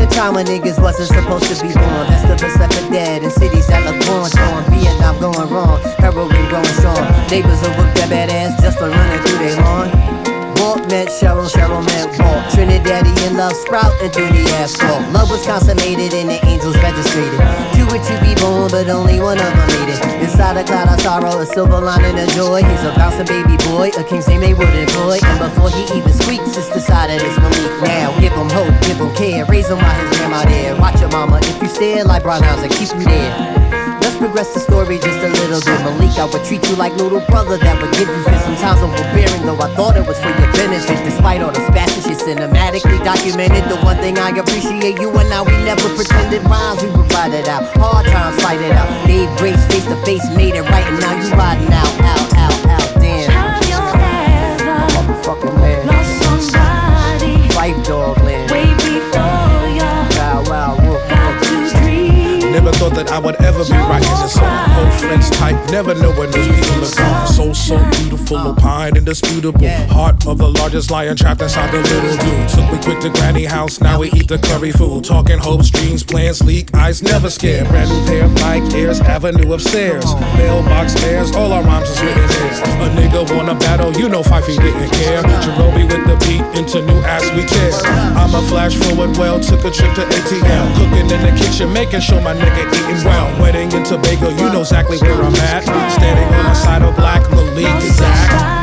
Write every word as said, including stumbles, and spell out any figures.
a time when niggas wasn't supposed to be born. Best of us left for dead in cities that look born torn. Vietnam going wrong, heroin growing strong. Neighbors will whip their bad ass just for running through their lawn. Walt met Cheryl, Cheryl met Walt. Trinidadian love sprouting through the asphalt. Love was consummated and the angels registered. Two or two be born, but only one of them made it. Inside a cloud of sorrow, a silver lining of joy. He's a bouncing baby boy, a king's name they would employ. And before he even squeaks, it's decided it's Malik now. Give him hope, give him care, raise him while his grandma there. Watch your mama if you stare like Brown House and keep you there. Let's progress the story just a little bit. Malik, I would treat you like little brother that would give you fit. Sometimes overbearing, though I thought it was for your benefit. Despite all the spashes, shit cinematically documented. The one thing I appreciate you and now we never pretended rhymes. We would ride it out, hard times fight it out. Gave grace face to face, made it right, and now you riding out, out, out, out. Damn. Have you ever Motherfucking man. lost somebody? Fight dog land. Way before you Wow, wow, woof, got to dream. Never thought that I would ever be writing a song. Whole friends type, never know when those people are gone. So, so beautiful, opined, indisputable. Heart of the largest lion trapped inside the little dude. Took me quick to granny house, now we eat the curry food. Talking hopes, dreams, plans, leak, eyes never scared. Brand new pair of Nike Airs, avenue upstairs. Mailbox stairs, all our rhymes is written there. A nigga wanna battle, you know Fifey didn't care. Jerobi with the beat, into new ass we tear. I'm a flash forward well, took a trip to A T M. Cooking in the kitchen, making sure my nigga eating well. Wedding in Tobago, you know exactly where I'm at. Standing on the side of black, Malik and Zach.